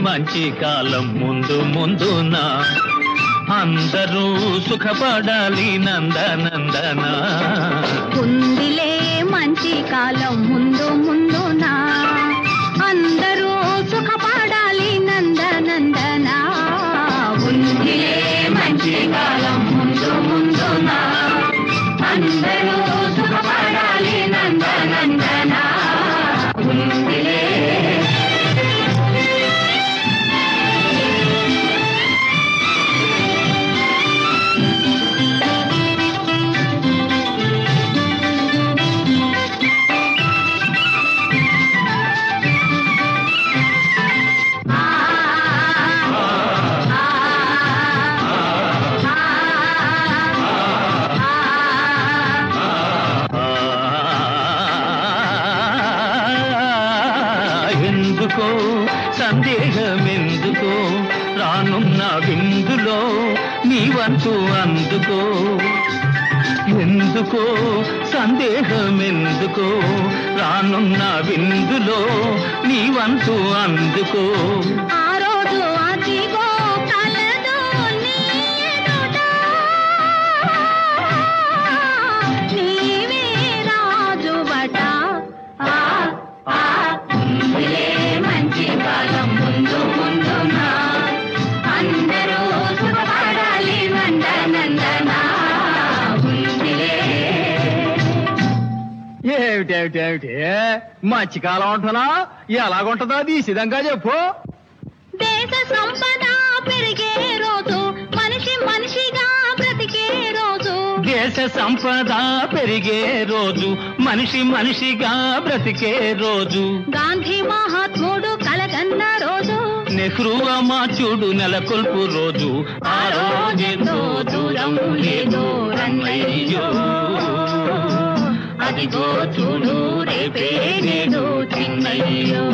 మంచి కాలం ముందు ముందునా అందరూ సుఖపడాలి నందనందన ఉందిలే మంచి కాలం ముందు ముందునా అందరూ సుఖపడాలి నందనందన ఉందిలే మంచి కాలం ముందు ముందునా అందరూ సుఖపడాలి నందనందన ఉందిలే. ఎందుకో సందేహమెందుకో రానున్న విందులో నీ వంతు అందుకో ఎందుకో సందేహమెందుకో రానున్న విందులో నీ వంతు అందుకో ఆ రోజు అదిగో కలదు నీ ఎదుట నీవే రాజువట ఉందిలే మంచి కాలం ముందు ముందునా అందరూ సుఖపడాలి నందనందన ఉందిలే. ఏమిటేమిటేమిటి మంచి కాలం ఉంటున్నా ఎలాగుంటుందో అది సిద్ధంగా చెప్పు. దేశ సంపద పెరిగే రోజు మనిషి మనిషిగా బ్రతికే రోజు దేశ సంపద పెరిగే రోజు మనిషి మనిషిగా బ్రతికే రోజు గాంధీ మహాత్ముడు కలగన్న రోజు నెహ్రూ అమాచుడు నెలకొల్పు రోజు ఆ రోజెంతో దూరం లేదో రన్నయ్యో అదిగో చూడు రేపే నేడు చిన్నయ్యో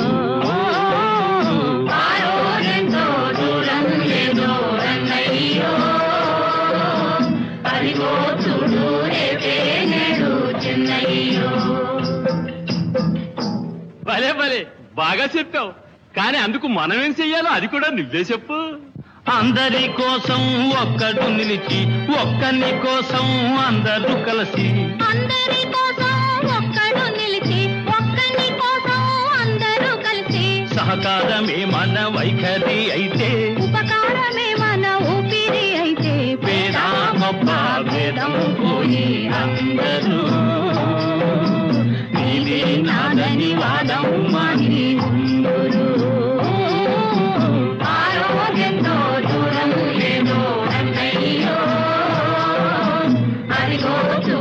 ఆ రోజెంతో దూరం లేదో రన్నయ్యో అదిగో చూడు రేపే నేడు చిన్నయ్యో. భలే భలే బాగా చెప్పావు, కానీ అందుకు మనం ఏం చెయ్యాలో అది కూడా నువ్వే చెప్పు. అందరి కోసం ఒక్కడు నిలిచి ఒక్కని కోసం అందరూ కలిసి అందరి కోసం ఒక్కడు నిలిచి ఒక్కని కోసం అందరూ కలిసి సహకారమే మన వైఖరి అయితే ఉపకారమే మన ఊపిరి అయితే పేద గొప్ప భేదం పోయి అందరూ నీది నాదని వాదం మాని ఉందురు ఆరోగ్యంతో దూరం లేదో అన్నయ్యో అదిగో